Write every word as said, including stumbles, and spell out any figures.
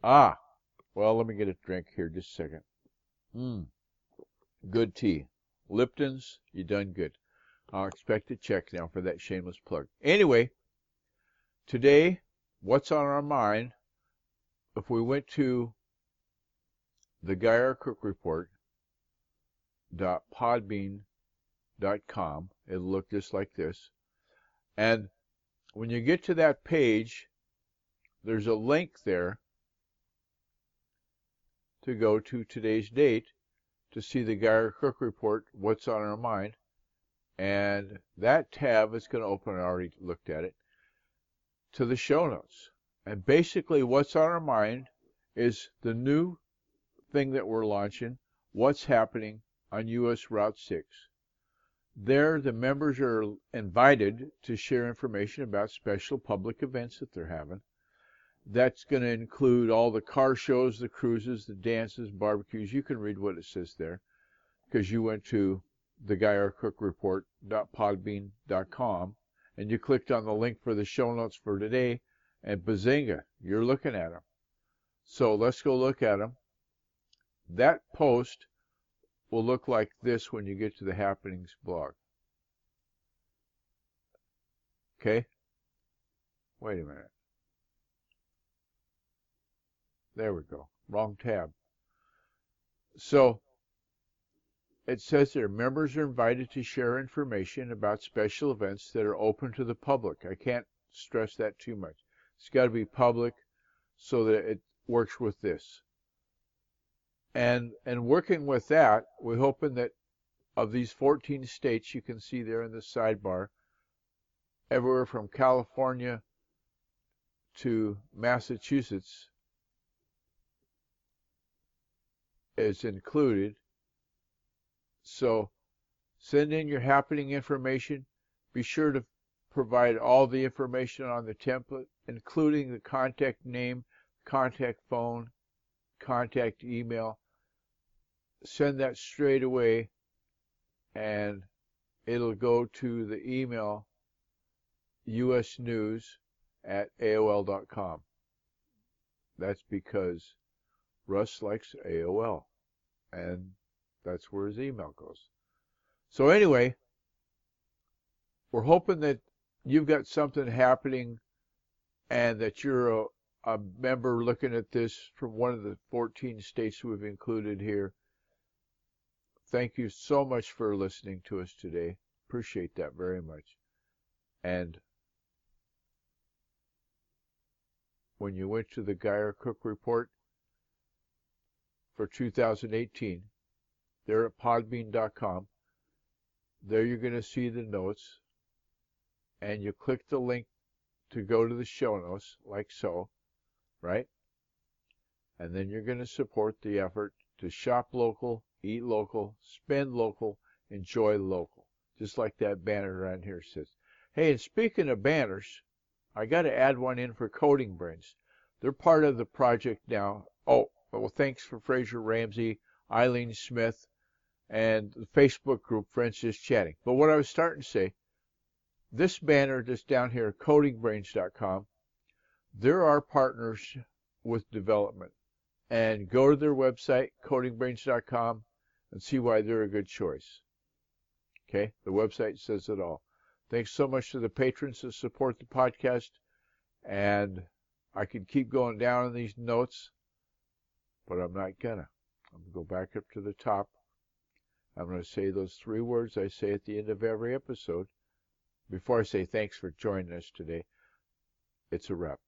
Ah, well, let me get a drink here just a second. Mmm, good tea. Lipton's, you done good. I'll expect a check now for that shameless plug. Anyway, today, what's on our mind, if we went to the Guy R. Cook Report dot podbean dot com, it'll look just like this. And when you get to that page, there's a link there to go to today's date to see the Guy R. Cook Report, what's on our mind. And that tab is going to open, I already looked at it, to the show notes. And basically what's on our mind is the new thing that we're launching, what's happening on U S Route six. There, the members are invited to share information about special public events that they're having. That's going to include all the car shows, the cruises, the dances, barbecues. You can read what it says there because you went to the Guy R. Cook Report dot podbean dot com and you clicked on the link for the show notes for today, and bazinga, you're looking at them. So let's go look at them. That post will look like this when you get to the Happenings blog. Okay? Wait a minute. There we go. Wrong tab. So it says there, members are invited to share information about special events that are open to the public. I can't stress that too much. It's got to be public so that it works with this. And and working with that, we're hoping that of these fourteen states you can see there in the sidebar, everywhere from California to Massachusetts is included. So send in your happening information. Be sure to provide all the information on the template, including the contact name, contact phone, contact email. Send that straight away, and it'll go to the email usnews at A O L dot com. That's because Russ likes A O L, and that's where his email goes. So anyway, we're hoping that you've got something happening and that you're a, a member looking at this from one of the fourteen states we've included here. Thank you so much for listening to us today. Appreciate that very much. And when you went to the Guy R. Cook Report for two thousand eighteen, there at podbean dot com, there you're going to see the notes, and you click the link to go to the show notes, like so, right? And then you're going to support the effort to shop local, eat local, spend local, enjoy local, just like that banner around here says. Hey, and speaking of banners, I got to add one in for Coding Brains. They're part of the project now. Oh, well, thanks for Fraser Ramsey, Eileen Smith, and the Facebook group Friends Just Chatting. But what I was starting to say, this banner just down here, coding brains dot com, there are partners with development. And go to their website, coding brains dot com, and see why they're a good choice. Okay? The website says it all. Thanks so much to the patrons that support the podcast. And I could keep going down in these notes, but I'm not gonna. I'm gonna go back up to the top. I'm gonna say those three words I say at the end of every episode. Before I say thanks for joining us today, it's a wrap.